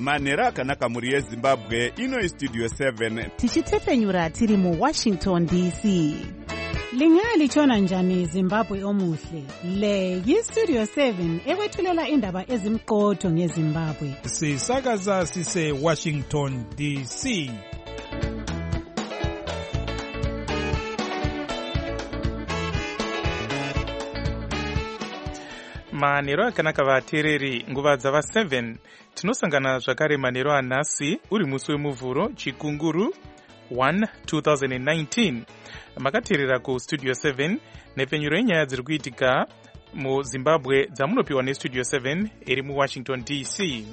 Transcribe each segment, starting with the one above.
manhero akanaka mhuri yezimbabwe. Ino Studio 7 tichitepfenyura tiri muWashington DC. Lingalitshona njani Zimbabwe omuhle? Le yiStudio 7 ekwethulela indaba ezimqotho ngeZimbabwe. Sisakaza sise Washington DC. Manhero akanaka vateereri, nguva dzava 7 tinosangana zvakare manhero anhasi uri musi wemuvhuro chikunguru 1 2019. Makateerera kuStudio 7 nepfenyuro yenyaya dziri kuitika muZimbabwe dzamunopiwa neStudio 7 iri muWashington DC.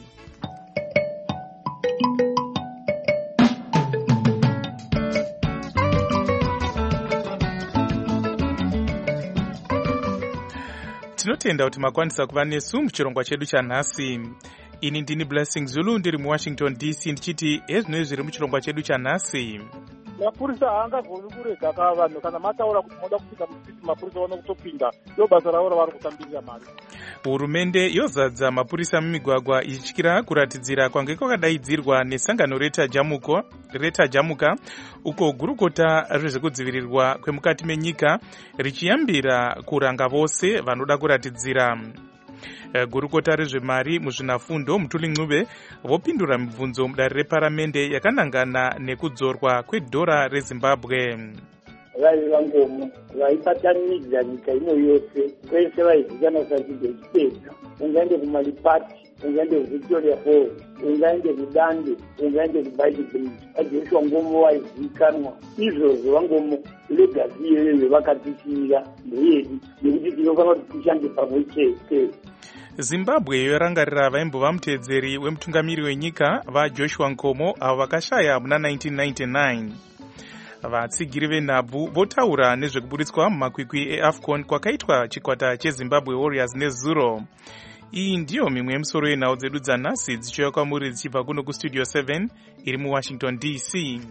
Tinotenda kuti makwanisa kuva nesu muchirongwa chedu chanhasi. Ini ndini Blessing Zulu ndiri muWashington DC ndichiti ezvinoi zviri muchirongwa chedu chanhasi. Mapurisa haangagoni kurega ka vanhu kana mataura kuti moda kupinda musiti mapurisa vano kutopinda. Ndo basa ravo ravari kutambirira mari. Hurumende yozadza mapurisa mumigwagwa ichityira kuratidzira kwange kwakadaidzirwa nesangano Reta Jamuka uko gurukota rezvekudzivirirwa kwemukati menyika richiyambira kuranga vose vanoda kuratidzira. Gurukota rezvemari muzvinafundo Mutuli Ncube vopindura mibvunzo mudare reparamende yakanangana nekudzorwa kwedhora reZimbabwe. Vai vangomo vaipatanidza nyika ino yose kwese vaizikanwa sachidhechipedza, ungaende kuMalipati, ungaende kuVictoria Falls, ungaende kuDande, ungaende kuBaiti Bridge. Vajoshua Ngomo vaizikanwa izvozvo. Vangomo legasi iyoyo vakatishira ndeyedu nekuti tinofanira kuti tishande pamwe chete. Zimbabwe yorangarira vaimbova muteedzeri wemutungamiri wenyika vaJoshua Nkomo avo vakashaya muna 1999. Vatsigiri venhabvu votaura nezvekuburitswa mumakwikwi eAFCON kwakaitwa chikwata cheZimbabwe Warriors nezuro. Iyi ndiyo mimwe yemusoro yenhau dzedu dzanhasi dzichiuya kwamuri dzichibva kuno kuStudio 7 iri muWashington DC.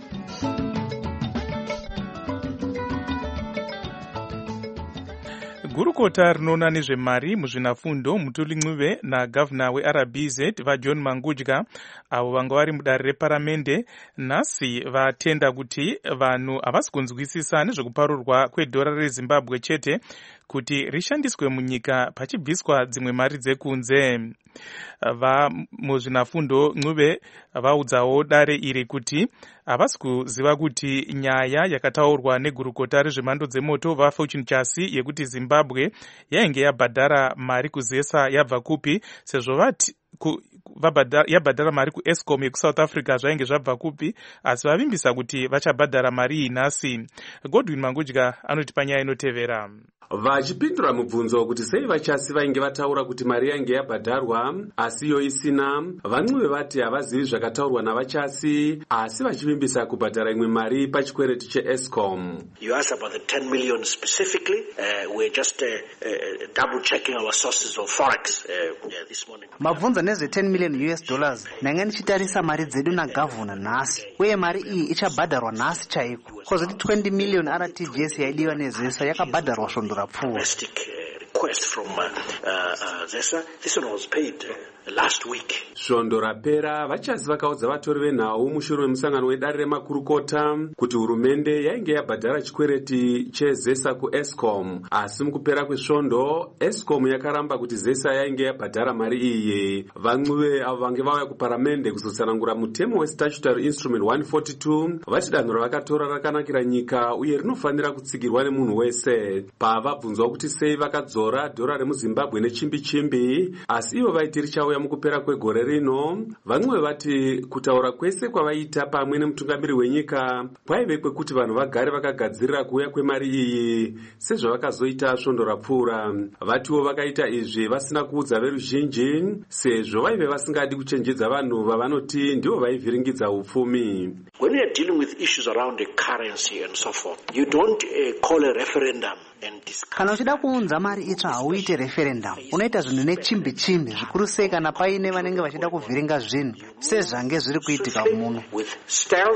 Gurukota rinoona nezvemari muzvinafundo Mutuli Ncube nagavhuna weRBZ vaJohn Mangudya avo vanga vari mudare reparamende nhasi vatenda kuti vanhu havasi kunzwisisa nezvekuparurwa kwedhora reZimbabwe chete kuti rishandiswe munyika pachibviswa dzimwe mari dzekunze. Muzvinafundo Ncube vaudzawo dare iri kuti havasi kuziva kuti nyaya yakataurwa negurukota rezvemhando dzemoto vaFortune Chasi yekuti Zimbabwe yainge yabhadhara mari kuzesa yabva kupi, sezvo vati yabhadhara mari kuEscom yekuSouth Africa zvainge zvabva kupi, asi vavimbisa kuti vachabhadhara mari iyi nhasi. Godwin Mangudya anoti panyaya inotevera. Vachipindura mubvunzo kuti sei vaChasi vainge vataura kuti mari yainge yabhadharwa asi iyo isina, vaNcube vati havazivi zvakataurwa navaChasi asi vachivimbisa kubhadhara imwe mari pachikwereti cheEscom. You asked about the 10 million specifically. We're just double checking our sources of forex this morning. Mabvunza nezve 10 million US dollars. Nanga nichitarisa mari dzedu nagavhuna nhasi. Uye mari iyi ichabhadharwa nhasi chaiko. Kozoti 20 million RTGS yaidiwa nezesa yakabhadharwa svondora pfuwa. Request from Zesa. This one was paid last week. Svondo rapera vaChasi vakaudza vatori venhau mushure wemusangano wedare remakurukota kuti hurumende yainge yabhadhara chikwereti cheZesa kuEscom, asi mukupera kwesvondo Escom yakaramba kuti Zesa yainge yabhadhara mari iyi. VaNcube avo vange vauya kuparamende kuzotsanangura mutemo weStatutory Instrument 142 vati danho ravakatora rakanakira nyika uye rinofanira kutsigirwa nemunhu wese. Pavabvunzwa kuti sei vakadzora dhora remuZimbabwe nechimbi-chimbi asi ivo vaiti richauya mukupera kwegore rino, vaNcube vati kutaura kwese kwavaita pamwe nemutungamiri wenyika kwaive kwekuti vanhu vagare vakagadzirira kuuya kwemari iyi sezvavakazoita svondo rapfuura. Vatiwo vakaita izvi vasina kuudza veruzhinji sezvo vaive vasingadi kuchenjedza vanhu vavanoti ndivo vaivhiringidza upfumi. When we are dealing with issues around the currency and so forth, you don't call a referendum. Kana uchida kuunza mari itsva hauite referendum, unoita zvinhu nechimbi-chimbi, zvikuru sei kana paine vanenge vachida kuvhiringa zvinhu sezvange zviri kuitika muno. With stealth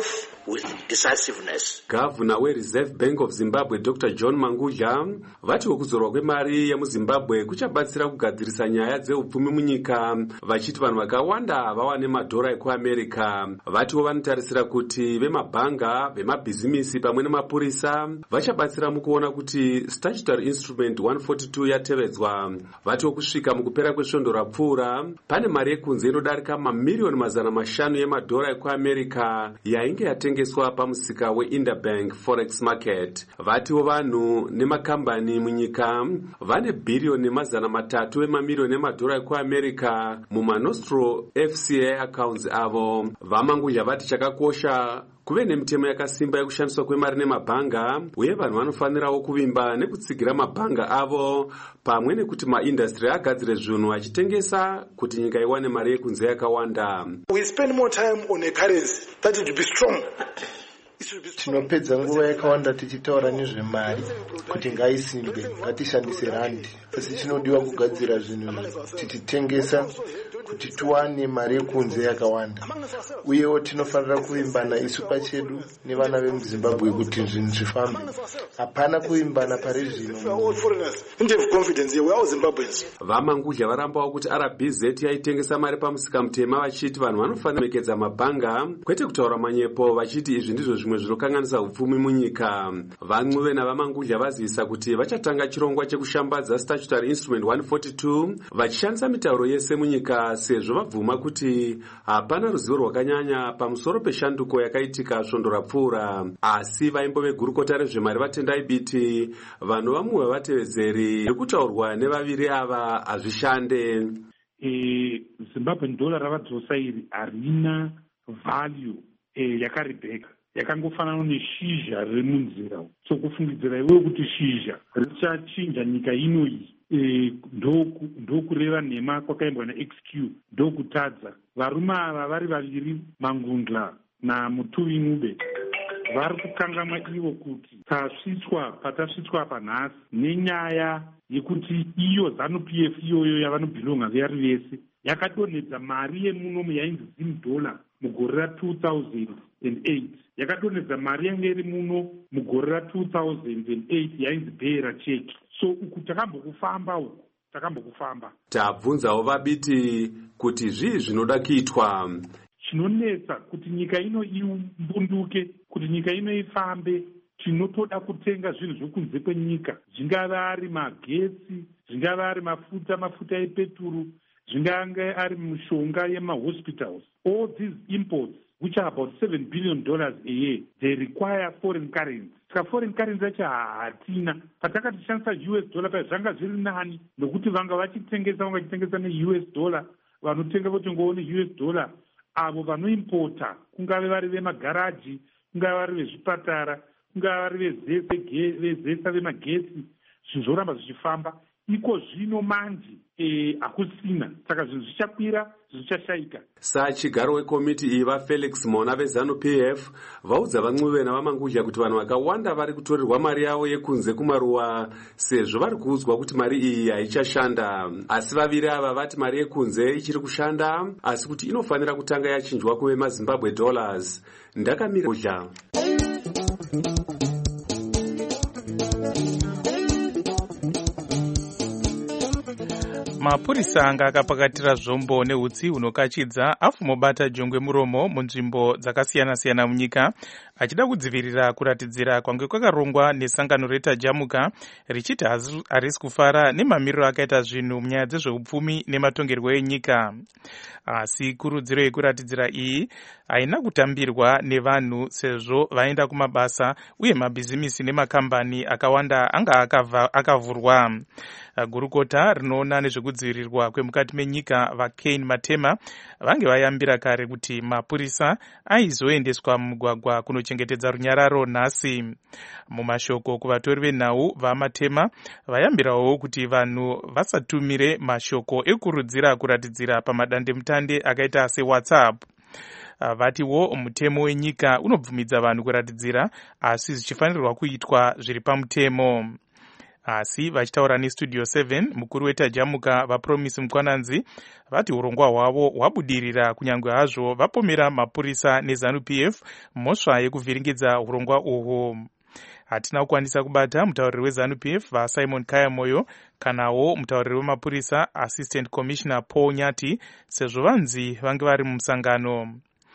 with decisiveness. Gavana weReserve Bank of Zimbabwe Dr. John Mangudya vati kuzorwa kwemari yemuZimbabwe kuchabatsira kugadzirisa nyaya dzeupfumi munyika, vachiti vanhu vakawanda vawane madhora ekuAmerica. Vatiwo vanotarisira kuti vemabhanga, vemabhizimisi pamwe nemapurisa vachabatsira mukuona kuti statutory instrument 142 yatevedzwa. Vatiwo kusvika mukupera kwesvondo rapfuura pane mari yekunze inodarika mamiliyoni 500 yemadhora ekuAmerica yainge yatengeswa pamusika weInterbank Forex Market. Vatiwo vanhu nemakambani munyika vane bhiriyoni 300 emamiliyoni emadhora ekuAmerica mumaNostro FCA accounts avo. Vamangudya vati chakakosha kuve nemitemo yakasimba yekushandiswa kwemari nemabhanga, uye vanhu vanofanirawo kuvimba nekutsigira mabhanga avo pamwe nekuti maindastry agadzire zvinhu achitengesa kuti nyika iwane mari yekunze yakawanda. We spend more time on a currency that would be strong. Tinopedza nguva yakawanda tichitaura nezvemari kuti ngaisimbe, ngatishandise randi, asi chinodiwa kugadzira zvinhu tichitengesa kuti tuwane mari yekunze yakawanda. Uyewo tinofanira kuvimbana isu pachedu nevana vemuZimbabwe kuti zvinhu zvifambe. Hapana kuvimbana pari zvino. Vamangudya varambawo kuti RBZ yaitengesa mari pamusika mutema, vachiti vanhu vanofanira kumekedza mabhanga kwete kutaura manyepo, vachiti izvi ndizvo zvimwe zvinokanganisa upfumi munyika. Van'uve navamangudya vazivisa kuti vachatanga chirongwa chekushambadza statutory instrument 142 vachishandisa mitauro yese munyika, sezvo vabvuma kuti hapana ruzivo rwakanyanya pamusoro peshanduko yakaitika svondo rapfuura. Asi vaimbo vegurukota rezvemari vatendai biti vanhu vamwe vatevedzeri nekutaurwa nevaviri ava hazvishande. Zimbabwean dollar ravadzosa iri harina value yakaribheka, yakangofanana neshizha riri munzira. So kufungidzira iwe kuti shizha richachinja nyika ino iyi ndokureva nhema kwakaimbwa naXQ, ndokutadza. Varume ava vari vaviri, Mangundla naMutuvi Ngube, vari kukanganwa ivo kuti patasvitswa panhasi nenyaya yekuti iyo ZANU-PF iyoyo yavanobhilonga vari vese yakadonhedza mari yemunomu yainzi $10 mugore ra2008, yakadonhedza mari yange iri muno mugore ra2008 yainzi beira cheki. So uku takambokufamba. Tabvunzawo vabiti kuti zvii zvinoda kuitwa. Chinonetsa kuti nyika ino imbunduke, kuti nyika ino ifambe, tinotoda kutenga zvinhu zvokunze kwenyika, zvingava ari magetsi, zvingava ari mafuta epeturu, zvingava ari mishonga yemahospitals. All these imports, which are about $7 billion a year, they require foreign currency. Foreign currency yacho hatina. Patakatishandisa US dollar pa zvanga zviri nani, nokuti vanga vachitengesa ne-US dollar, vanotenga votengawo ne-US dollar. Avo vanoimpota, kungave vari vemagaraji, kungave vari vezvipatara, kungave vari vezesa vemagetsi, zvizoramba zvichifamba. Iko zvino manje hakusina, saka zvinhu zvichakwira, zvichashaika. Sachigaro wekomiti iyi vaFelix Mona veZANU-PF vaudza van'uve navamangudya kuti vanhu vakawanda vari kutorerwa mari yavo yekunze kumaruwa, sezvo vari kuudzwa kuti mari iyi haichashanda. Asi vaviri ava vati mari yekunze ichiri kushanda, asi kuti inofanira kutanga yachinjwa kuve maZimbabwe dollars. Ndakamira kudya. Mapurisa anga akapakatira zvombo neutsi hunokachidza afumobata jongwe muromo munzvimbo dzakasiyana-siyana munyika, achida kudzivirira kuratidzira kwange kwakarongwa nesangano retajamuka richiti harisi kufara nemamiriro akaita zvinhu munyaya dzezveupfumi nematongerwo enyika. Asi kurudziro yekuratidzira iyi haina kutambirwa nevanhu, sezvo vaenda kumabasa uye mabhizimisi nemakambani akawanda anga akavhurwa. Gurukota rinoona nezvekudzivirirwa kwemukati menyika vaKane Matema vange vayambira kare kuti mapurisa aizoendeswa mumugwagwa kunochengetedza runyararo nhasi. Mumashoko kuvatori venhau vaMatema vayambirawo kuti vanhu vasatumire mashoko ekurudzira kuratidzira pamadandemutande akaita seWhatsApp. Vatiwo mutemo wenyika unobvumidza vanhu kuratidzira, asi zvichifanirwa kuitwa zviri pamutemo. Asi vachitaura nestudio 7 mukuru wetajamuka vaPromise Mukwananzi vati urongwa hwavo hwabudirira kunyange hazvo vapomera mapurisa neZANU-PF mhosva yekuvhiringidza urongwa uhwo. Hatina kukwanisa kubata mutauriri weZANU-PF vaSimon Kayamoyo kanawo mutauriri wemapurisa Assistant Commissioner Paul Nyati sezvo vanzi vange vari mumusangano.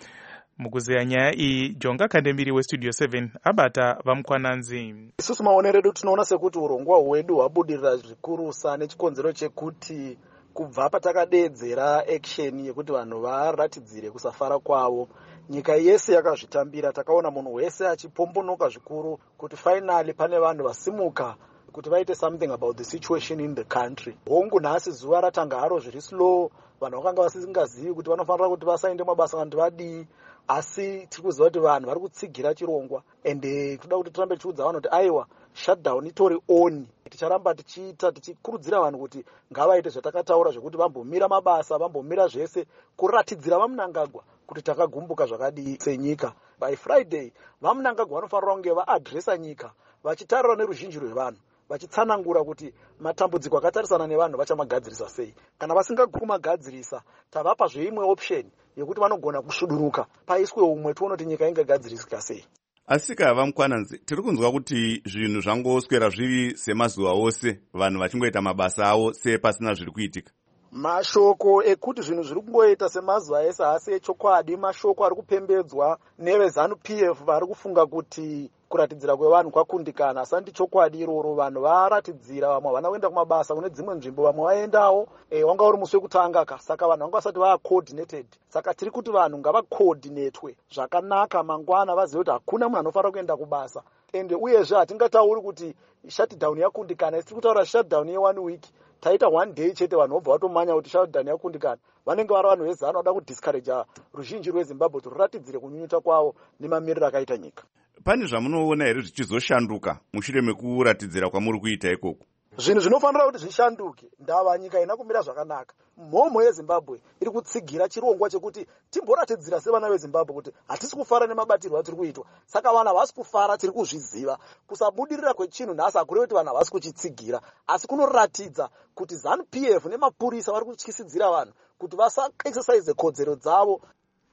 Mukuzeya nyaya iyi Jonga Kandemiri westudio 7 abata vaMukwananzi. Isusu maonero edu tinoona sekuti urongwa hwedu hwabudirira zvikurusa nechikonzero chekuti kubva patakadedzera action yekuti vanhu varatidzire kusafara kwavo, nyika yese yakazvitambira. Takaona munhu wese achipombonoka zvikuru kuti finally pane vanhu vasimuka kuti vaite something about the situation in the country. Hongu nhasi zuva ratanga haro zviri slow, vanhu vakanga vasingazivi kuti vanofanira kuti vasaende mabasa kana kuti vadii, asi tiri kuziva kuti vanhu vari kutsigira chirongwa ende toda kuti tirambe tichiudza vanhu kuti aiwa shutdown itori on. Ticharamba tichiita tichikurudzira vanhu kuti ngavaite zvatakataura zvekuti vambomira mabasa, vambomira zvese kuratidzira vaMunangagwa kuti takagumbuka zvakadii senyika. By Friday vaMunangagwa vanofanira kunge vaadresa nyika vachitarira neruzhinji rwevanhu vachitsanangura kuti matambudziko akatarisana nevanhu vachamagadzirisa sei. Kana vasingagoni kumagadzirisa tavapa zveimwe option yekuti vanogona kusvuduruka paiswe umwe tione kuti nyika ingagadzirisika sei. Asika vaMukwananzi, tiri kunzwa kuti zvinhu zvangoswera zviri semazuva ose vanhu vachingoita mabasa avo sepasina zviri kuitika. Mashoko ekuti zvinhu zviri kungoita semazuva ese asi echokwadi, mashoko ari kupembedzwa neveZANU-PF vari kufunga kuti kuratidzira kwevanhu kwakundikana. Asi handi chokwadi iroro, vanhu varatidzira, vamwe havana kuenda kumabasa kune dzimwe nzvimbo, vamwe vaendawo wanga uri musi wekutanga ka, saka vanhu vanga vasati vaacoordinated. Saka tiri kuti vanhu ngavacoordinatwe zvakanaka mangwana, vazive kuti hakuna munhu anofanira kuenda kubasa. Ende uyezve hatingatauri kuti shutdown yakundikana, tiri kutaura shutdown ye1 week. Taita 1 day chete vanhu vobva vatomanya kuti shutdown yakundikana. Vanenge vari vanhu vezano vada kudiscourage ruzhinji rweZimbabwe kuti ruratidzire kunyunyuta kwavo nemamiriro akaita nyika. Pane zvamunoona here zvichizoshanduka mushure mekuratidzira kwamuri kuita ikoko? Zvinhu zvinofanira kuti zvishanduke. Ndava nyika ina kumira zvakanaka. Mhomho yeZimbabwe iri kutsigira chirongwa chekuti timboratidzira sevana veZimbabwe kuti hatisi kufara nemabatirwo atiri kuitwa. Saka vanhu havasi kufara, tiri kuzviziva. Kusabudirira kwechinhu nhasi hakureva kuti vanhu havasi kuchitsigira, asi kunoratidza kuti ZANU-PF nemapurisa vari kutyisidzira vanhu kuti vasa-exercise kodzero dzavo.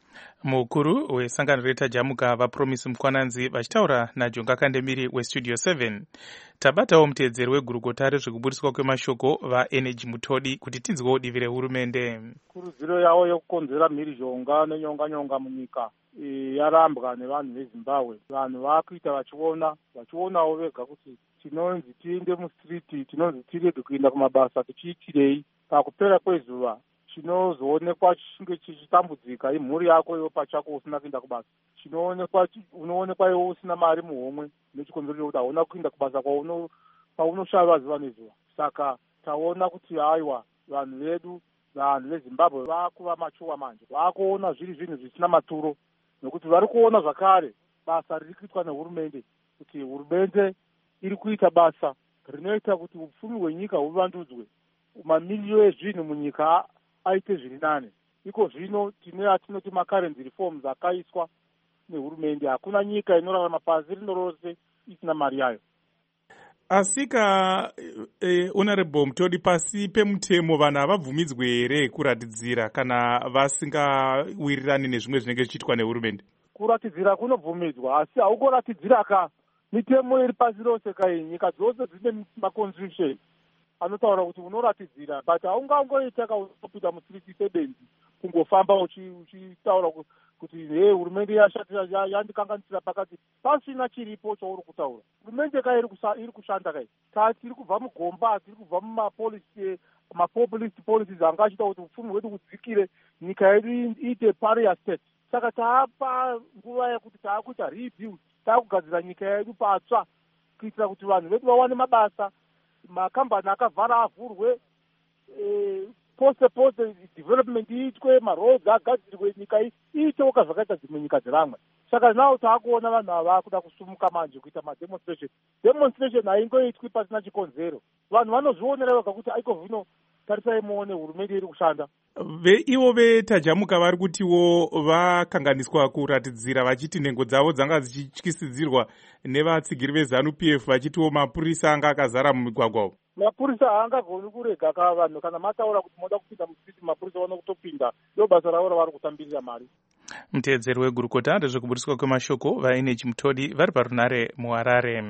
Mukuru wesangano retajamuka vaPromise Mukwananzi vachitaura naJonga Kandemiri westudio 7. Tabatawo muteedzeri wegurukota rezvekuburiswa kwemashoko vaEnergy Mutodi kuti tinzwewo divi rehurumende. Kurudziro yavo yokukonzera mhirizhonga nenyonga munyika yarambwa nevanhu veZimbabwe. Vanhu vakuita vachionawo vega kuti tinonzi tiende mustriti, tinonzi tirege kuenda kumabasa, tichiitirei. Pakupera kwezuva chinozoonekwa chinge chichitambudzika imhuri yako iwe pachako usina kuenda kubasa. Unoonekwa iwe usina mari muhomwe nechikonzero chekuti hauna kuenda kubasa paunoshayiwa zuva nezuva. Saka taona kuti aiwa vanhu vedu, vanhu veZimbabwe vakuva machuwa manje, vakuona zviri zvinhu zvisina maturo, nekuti vari kuona zvakare basa riri kuitwa nehurumende, kuti hurumende iri kuita basa rinoita kuti upfumi hwenyika huvandudzwe, mamiliyoni ezvinhu munyika aite zviri nane. Iko zvino tine atinoti macurrency reforms akaiswa nehurumende. Hakuna nyika inorarama pasi rino rose isina mari yayo. Asika Honorable Mutodi, pasi pemutemo vanhu havabvumidzwe here kuratidzira kana vasingawirirani nezvimwe zvinenge zvichiitwa nehurumende? Kuratidzira kunobvumidzwa, asi haukuratidzira ka mitemo iri pasi rose kai. Nyika dzose dzine maconstitution anotaura kuti unoratidzira, but haungangoita kaunopinda mustriti sebenzi kungofamba uchitaura kuti hurumende yandikanganisira pakati pasina chiripo chauri kutaura. Hurumende kai iri kushanda kai. Tiri kubva mugomba, tiri kubva mumapopulist policies anga achiita kuti upfumi hwedu hudzikire, nyika yedu iite pariah state. Saka taapa nguva yekuti taakuita rebuild, taakugadzira nyika yedu patsva kuitira kuti vanhu vedu vawane mabasa, makambani akavhara avhurwe, pose development iitwe, maroads agadzirwe, nyika iitewo kazvakaita dzimwe nyika dzevamwe. Saka nawo taakuona vanhu ava vakuda kusumuka manje kuita mademonstration. Demonstration haingoitwi pasina chikonzero. Vanhu vanozvionera vega kuti aiko zvino tarisai muone hurumende iri kushanda. Ivo vetajamuka vari kutiwo vakanganiswa kuratidzira vachiti nhengo dzavo dzanga dzichityisidzirwa nevatsigiri veZANU-PF vachitiwo mapurisa anga akazara mumigwagwa. Mapurisa haangagoni kurega ka vanhu kana mataura kuti moda kupinda musiti mapurisa vano kutopinda. Ndo basa ravo ravari kutambirira mari. Mutedzeri wegurukota rezvekuburiswa kwemashoko vaEnergy Mutodi vari parunare muHarare.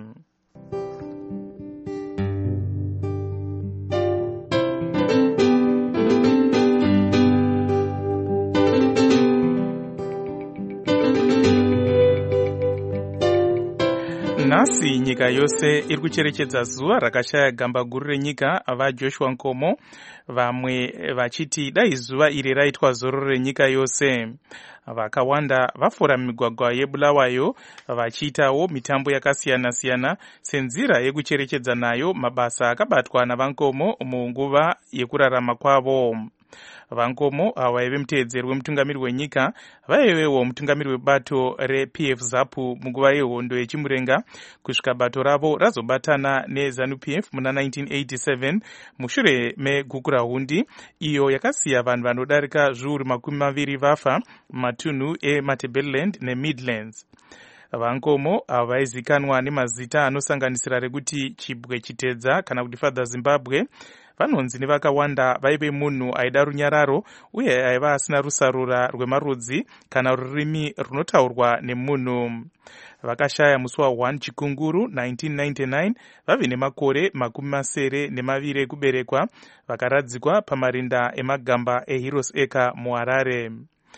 Nhasi nyika yose iri kucherechedza zuva rakashaya gamba guru renyika vaJoshua Nkomo, vamwe vachiti dai zuva iri raitwa zororo renyika yose. Vakawanda vafora migwagwa yeBulawayo vachiitawo mitambo yakasiyana-siyana senzira yekucherechedza nayo mabasa akabatwa naVankomo munguva yekurarama kwavo. Vankomo vaive mutedzeri wemutungamiri wenyika vaivewo mutungamiri webato rePF ZAPU munguva yehondo yechimurenga kusvika bato ravo razobatana neZANU-PF muna 1987 mushure megukurahundi iyo yakasiya vanhu vanodarika zviuru 20 vafa matunhu eMatabeleland neMidlands. Vankomo vaizikanwa nemazita anosanganisira rekuti Chibwe Chitedza kana kuti Father Zimbabwe. Vanonzi nevakawanda vaive munhu aida runyararo uye aiva asina rusarura rwemarudzi kana rurimi runotaurwa nemunhu. Vakashaya musi wa1 Chikunguru 1999 vave nemakore 72 ekuberekwa, vakaradzikwa pamarinda emagamba eHeroes Acre muHarare.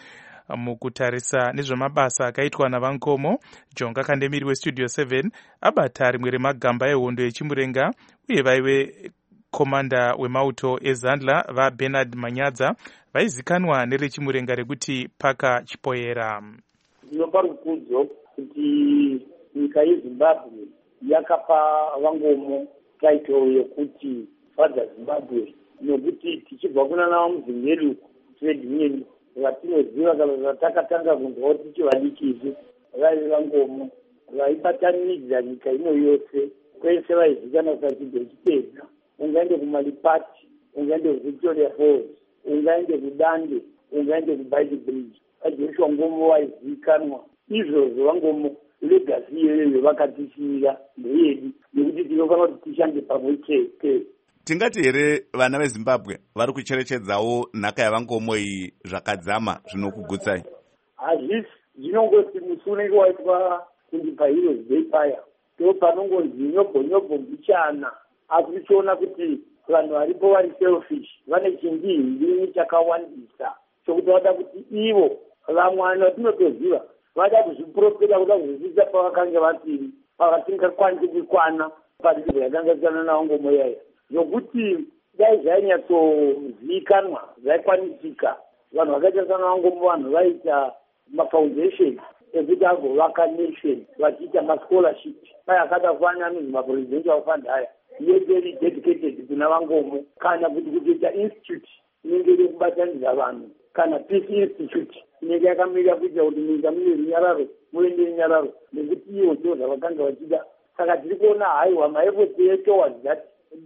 Mukutarisa nezvemabasa akaitwa naVankomo, Jonga Kandemiri weStudio 7 abata rimwe remagamba ehondo yechimurenga uye vaive komanda wemauto eZandla vaBernard Manyadza vaizikanwa nerechimurenga rekuti Paka Chipoyera. Ndinopa rukudzo kuti nyika yeZimbabwe yakapa Vangomo title yekuti Father Zimbabwe, nekuti tichibva kuna Muzimheri trade union vatinoziva kana vatakatanga kunzwa tichivadikisi vaive Vangomo vaibatanidza nyika ino yose kwese vaizikanwa kuti Chipedza, ungaende kuMalipati, ungaende kuVictoria Falls, ungaende kuDande, ungaende kuBaiti Bridge. vaJoshua Nkomo vaizikanwa. Izvozvo Vangomo legacy iyoyo vakatisiyira ndeyedu nekuti tinofanira kuti tishande pamwe chete. Tingati here vana veZimbabwe vari kucherechedzawo nhaka yaVangomo iyi zvakadzama zvinokugutsai? Hazvisi, zvinongoti musi unenge waitwa kuti paHeroes Day paya ndo panongonzi nyobho mbichana, asi tichiona kuti vanhu varipo vari selfish, vane chindihindini chakawandisa chokuti vada kuti ivo vamwe vatinotoziva vada kuzviprofita, kuda kuzvisisa pavakanga vasiri, pavatingakwanisi kukwana padiko yakanga isana naVangomo yaya, nokuti dai zvainyatsozivikanwa zvaikwanisika. Vanhu vakaita sana Vangomo, vanhu vaita mafoundation ekuti agovaka nation, vachiita mascholarship. Paya akada kufana anonzi mapresidential fund aya yeteri dedicated kuna Vangomo, kana kuti kutoita institute inenge iri kubatanidza vanhu, kana peace institute inenge yakamirira kuita kuti munyika mune runyararo, muende runyararo, nekuti ivo ndo zvavakanga vachida. Saka tiri kuona haiwa maefoti etowards that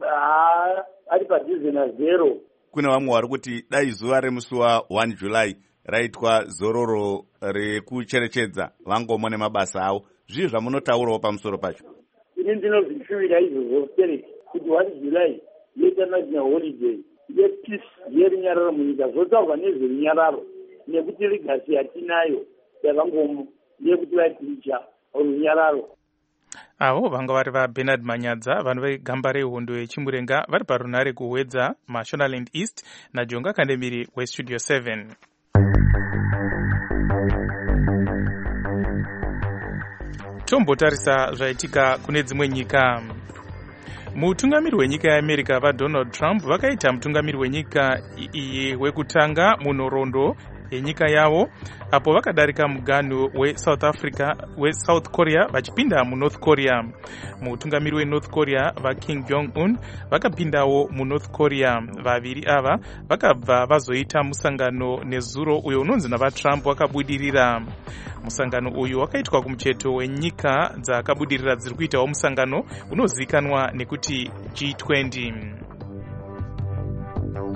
ari padhuze nazero. Kuna vamwe vari kuti dai zuva remusi wa1 July raitwa zororo rekucherechedza Vangomo nemabasa avo. Zvii zvamunotaurawo pamusoro pacho? Ini ndinozvishuvira izvozvo stereki kuti 1 July yeInternational holiday yepeace yerunyararo munyika, zvotaurwa nezverunyararo nekuti legacy yatinayo yaVangomo ndeyekuti vaiticha runyararo. Avo vanga vari vaBernard Manyadza, vanhu vegamba rehondo yechimurenga vari parunare kuhwedza Mashonaland East, naJonga Kandemiri weStudio 7. Tombotarisa zvaitika kune dzimwe nyika. Mutungamiri wenyika yeAmerica vaDonald Trump vakaita mutungamiri wenyika iyi wekutanga munhoroondo yenyika yavo apo vakadarika muganhu weSouth Korea vachipinda muNorth Korea. Mutungamiri weNorth Korea vaKim Jong-un vakapindawo muNorth Korea. Vaviri ava vakabva vazoita musangano nezuro uyo unonzi navaTrump wakabudirira. Musangano uyu wakaitwa kumucheto wenyika dzakabudirira dziri kuitawo musangano unozikanwa nekuti G20.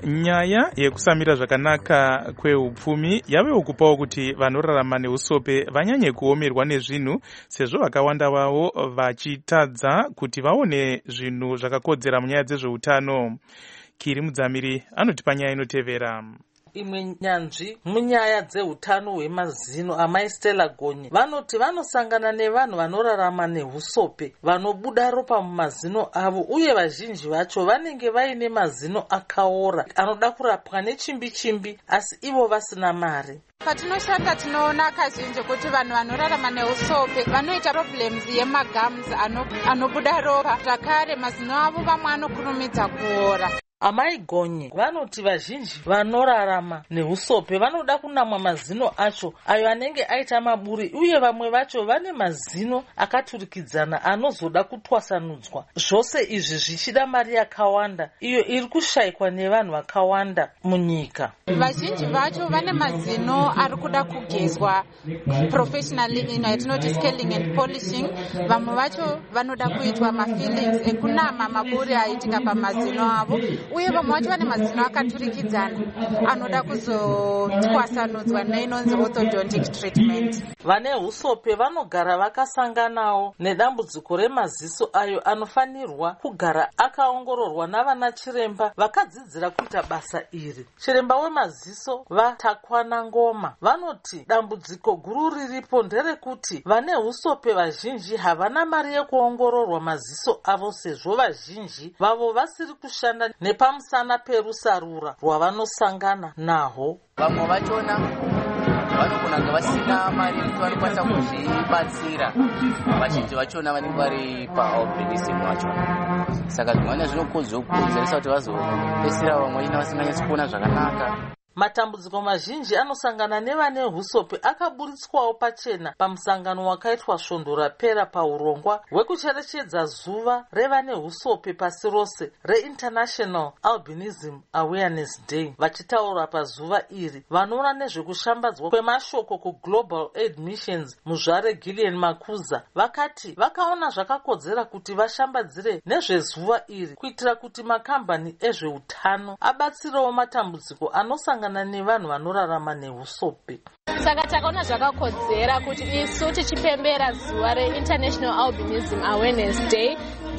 Nyaya yekusamira zvakanaka kweupfumi yavewo kupawo kuti vanorarama neusope vanyanye kuomerwa nezvinhu, sezvo vakawanda vavo vachitadza kuti vaone zvinhu zvakakodzera munyaya dzezveutano. Kiri Mudzamiri anotipa nyaya inotevera. Imwe nyanzvi munyaya dzeutano hwemazino amai Stella Gonye vanoti vanosangana nevanhu vanorarama neusope vanobuda ropa mumazino avo, uye vazhinji vacho vanenge vaine mazino akaora anoda kurapwa nechimbi-chimbi, asi ivo vasina mari. Patinoshanda tinoona kazhinji kuti vanhu vanorarama neusope vanoita problems yemagums anobuda ropa, zvakare mazino avo vamwe anokurumidza kuora. Amai Gonye vanoti vazhinji vanorarama neusope vanoda kunamwa mazino acho ayo anenge aita maburi, uye vamwe vacho vane mazino akaturikidzana anozoda kutwasanudzwa. Zvose izvi zvichida mari yakawanda iyo iri kushayikwa nevanhu vakawanda munyika. Vazhinji vacho vane mazino ari kuda kugezwa professionally, yatinoti scaling and polishing. Vamwe vacho vanoda kuitwa mafillings ekunama maburi aitika pamazino avo, uye vamwe vacho vane mazino akaturikidzana anoda kuzotwasanudzwa neinonzi orthodontic treatment. Vane usope vanogara vakasanganawo nedambudziko remaziso ayo anofanirwa kugara akaongororwa navana chiremba vakadzidzira kuita basa iri. Chiremba wemaziso vatakwana Ngoma vanoti dambudziko guru riripo nderekuti vane usope vazhinji havana mari yekuongororwa maziso avo, sezvo vazhinji vavo vasiri kushanda nepamusana perusarura rwavanosangana nahwo. Vamwe vachona vanogona kunge vasina mari yekuti vanokwanisa kuzvibatsira, vazhinji vachona vanenge vari paalbinism vachona, saka zvimwe zvinokonzeresa kuti vazopedzisira vamwe vasinganyatsi kuona zvakanaka. Matambudziko mazhinji anosangana nevane usope akaburitswawo pachena pamusangano wakaitwa svondo rapera paurongwa hwekucherechedza zuva revane usope pasi rose reInternational Albinism Awareness Day. Vachitaura pazuva iri, vanoona nezvekushambadzwa kwemashoko kuGlobal Aid Missions muzvare Gillian Makuza vakati vakaona zvakakodzera kuti vashambadzire nezvezuva iri kuitira kuti makambani ezveutano abatsirewo matambudziko anosangana nevanhu vanorarama neusope. Saka takaona zvakakodzera kuti isu tichipembera zuva reInternational Albinism Awareness Day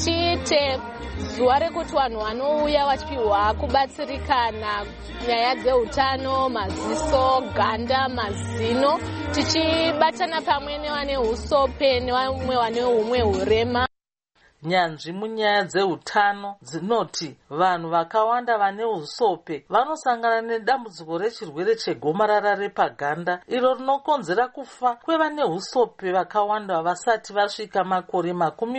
tiite zuva rekuti vanhu vanouya vachipiwa kubatsirikana nyaya dzeutano, maziso, ganda, mazino, tichibatana pamwe nevane usope nevamwe vane umwe hurema. Nyanzvi munyaya dzeutano dzinoti vanhu vakawanda vane usope vanosangana nedambudziko rechirwere chegomarara repaganda, iro rinokonzera kufa kwevane usope vakawanda vasati vasvika makore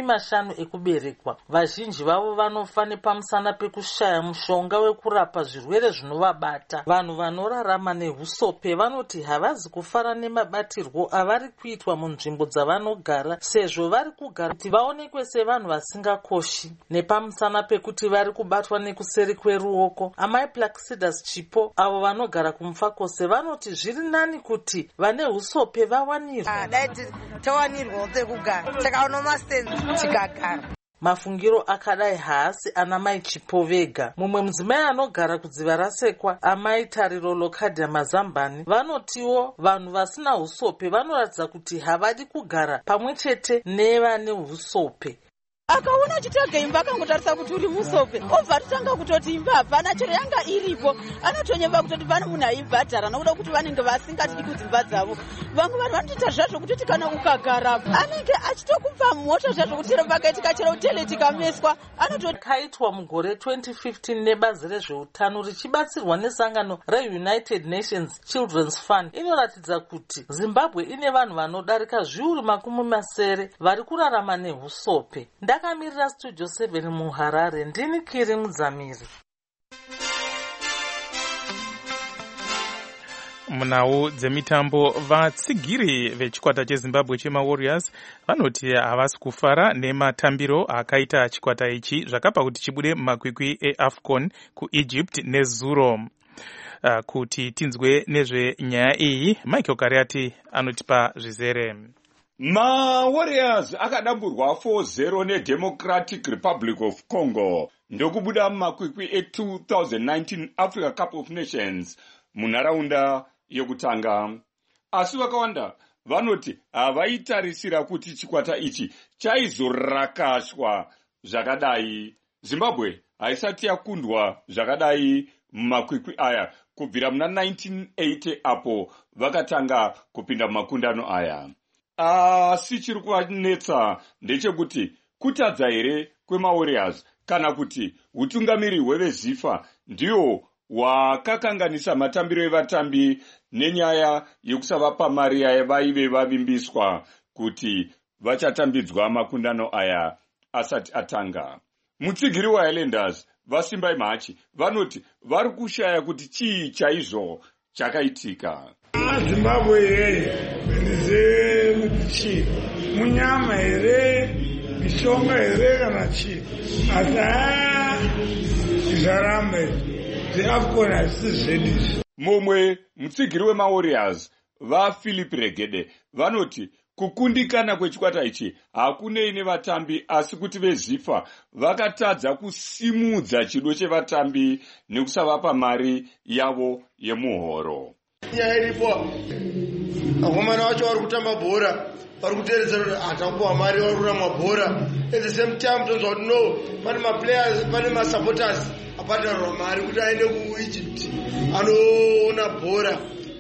50 ekuberekwa. Vazhinji vavo vanofa nepamusana pekushaya mushonga wekurapa zvirwere zvinovabata. Vanhu vanorarama neusope vanoti havazi kufara nemabatirwo avari kuitwa munzvimbo dzavanogara, sezvo vari kugara kuti vaonekwe sevanhu vasingakoshi, nepamusana pekuti vari kubatwa nekuseri kweruoko. Amai Plaxidas Chipo avo vanogara kuMufakose vanoti zviri nani kuti vane usope vawanirwa. Dai tawanirwa pekugara takaona mastenzi tikagara. Mafungiro akadai haasi ana mai Chipo vega. Mumwe mudzimai anogara kudziva rasekwa, amai Tariro Lokadya Mazambani, vanotiwo vanhu vasina usope vanoratidza kuti havadi kugara pamwe chete nevane usope. Akaona chitoga imba akangotarisa kuti uri musope, obva atotanga kutoti imba hapana chero yanga iripo, anotonyemba kutoti pane munhu aibhadhara nokuda kuti vanenge vasingatidi kudzimba dzavo. Vamwe vanhu vanotoita zvazvo kutoti kana ukagara anenge achitokupa mota zvazvo kuti chero pakaitika chero utele tikameswa anototi. Kaitwa mugore 2015 nebazi rezveutano richibatsirwa nesangano reUnited Nations Children's Fund inoratidza kuti Zimbabwe ine vanhu vanodarika zviuru 70 vari kurarama neusope. Ndakamirira Studio 7 muHarare, ndini Kiri Mudzamiri. Munhau dzemitambo, vatsigiri vechikwata cheZimbabwe chemaWarriors vanoti havasi kufara nematambiro akaita chikwata ichi zvakapa kuti chibude mumakwikwi eAFCON kuEgypt nezuro. Kuti tinzwe nezvenyaya iyi, Michael Kariati anotipa zvizere. mawarriors akadamburwa 4-0 nedemocratic republic of congo ndokubuda mumakwikwi e2019 africa cup of nations munharaunda yekutanga. Asi vakawanda vanoti havaitarisira kuti chikwata ichi chaizorakashwa zvakadai. Zimbabwe haisati yakundwa zvakadai mumakwikwi aya kubvira muna 1980 apo vakatanga kupinda mumakundano aya. Asi chiri kuvanetsa ndechekuti kutadza here kwemawarriors kana kuti utungamiri hwevezifa ndiyo wakakanganisa matambiro evatambi nenyaya yekusavapa mari yavaive vavimbiswa kuti vachatambidzwa makundano aya asati atanga. Mutsigiri waHighlanders vasimbai machi vanoti vari kushaya kuti chii chaizvo chakaitika. Zimbabwe here ndize chii munyama here mishonga here kana chii asi zvaramba zveAFCON hazisi zvedizvo. Mumwe mutsigiri wemawarriors vaPhilip Regede vanoti kukundikana kwechikwata ichi hakunei nevatambi asi kuti vezifa vakatadza kusimudza chido chevatambi nekusavapa mari yavo yemuhoro. Nyaya iripo vakomana vacho vari kutamba bhora vari kuteeredzera kuti hatakupiwa mari vari kuramba bhora. At the same time tonzwa kuti no pane maplayers pane masupporters abhadharwa mari kuti aende kuEgypt anoona bhora.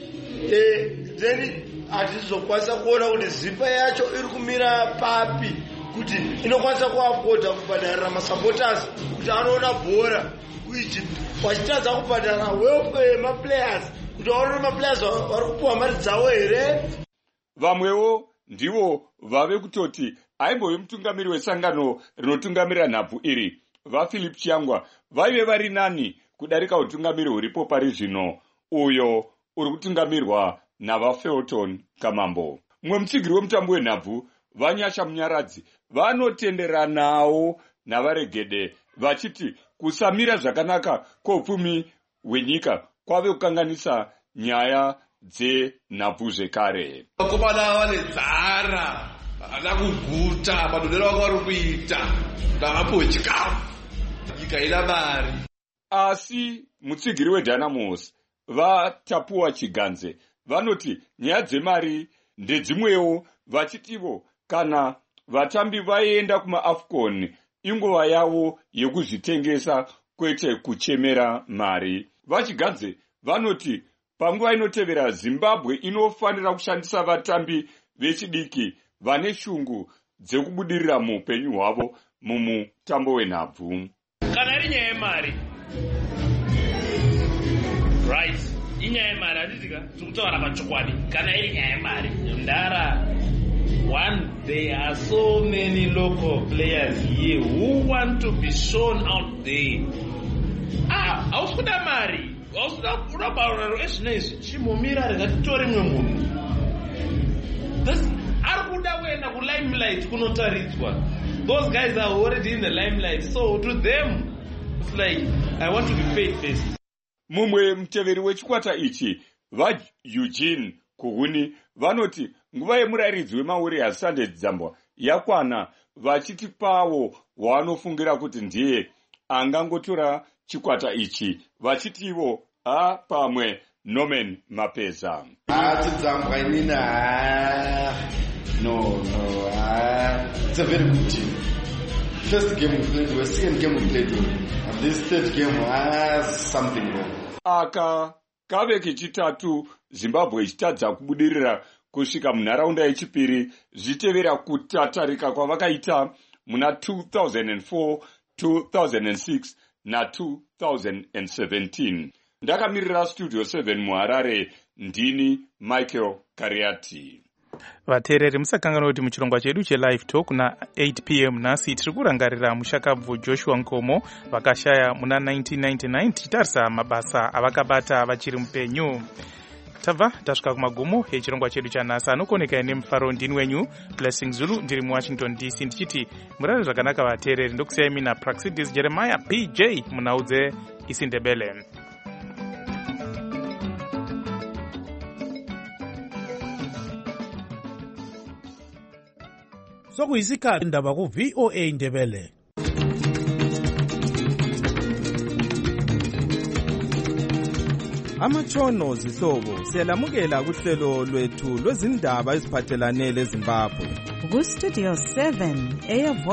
Then hatizokwanisa kuona kuti zipa yacho iri kumira papi kuti inokwanisa kuafoda kubhadharira masupporters kuti anoona bhora kuEgypt vachitadza kubhadhara welfare yemaplayers kuti vaone maplayers vari kupiwa mari dzavo here. Vamwewo ndivo vave kutoti aimbove mutungamiri wesangano rinotungamira nhabvu iri vaPhilip Chiangwa vaive vari nani kudarika utungamiri huripo pari zvino uyo uri kutungamirwa navaFelton Kamambo. Mumwe mutsigiri wemutambo wenhabvu vaNyasha Munyaradzi vanotenderanawo navaRegede vachiti kusamira zvakanaka kwoupfumi hwenyika kwave kukanganisa nyaya dzenhabvu zvekare. Vakomana vane dzara havana kuguta madonero avo vari kuita vavapiwe chikafu nyika ina mari. Asi mutsigiri weDynamos vaTapuwa Chiganze vanoti nyaya dzemari ndedzimwewo vachitivo kana vatambi vaenda kumaAFCON inguva yavo yekuzvitengesa kwete kuchemera mari. Vachiganze vanoti panguva inotevera Zimbabwe inofanira kushandisa vatambi vechidiki vane shungu dzekubudirira muupenyu hwavo mumutambo wenhabvu. Kana iri nyaya yemari right inyaya yemari handitika tikutaura pachokwadi kana iri nyaya yemari ndara one there are so many local players here who want to be shown out there. Hausi kuda mari unobararo ezvinezvi chimomira rikatitori mwe munhu ari kuda kuenda kulimelight kunotaridzwa. Those guys are already in the limelight, so to them it's like I want to be paid first. Mumwe muteveri wechikwata ichi vaEugene Kuhuni vanoti nguva yemurairidzi wemawarriors Sunday Dzambwa yakwana vachiti pavo wanofungira kuti ndiye angangotora chikwata ichi vachitivo pamwe Norman Mapeza. Dzambwa inini no it's a very good team. First game we played well, second game we played well, and this third game something wrong. Aka kave kechitatu Zimbabwe ichitadza kubudirira kusvika munharaunda yechipiri zvitevera kutatarika kwavakaita muna 2004, 2006 na2017. Ndakamirira Studio 7 muHarare, ndini Michael Kariati. Vateereri musakanganwa kuti muchirongwa chedu chelive talk na 8 p.m. nhasi tiri kurangarira mushakabvu Joshua Nkomo vakashaya muna 1999 tichitarisa mabasa avakabata vachiri mupenyu. Tabva tasvika kumagumo echirongwa chedu chanhasi. Anokoneka nemufaro ndini wenyu Blessing Zulu ndiri muWashington DC ndichiti murare zvakanaka vateereri. Ndokusiyai mina Praxidis Jeremiah PJ munaudze isindebele. sokuyisikhathi indaba ku-VOA Indebele. Amatshono zihlobo siyalamukela kuhlelo lwethu lwezindaba eziphathelane leZimbabwe. Ku Studio 7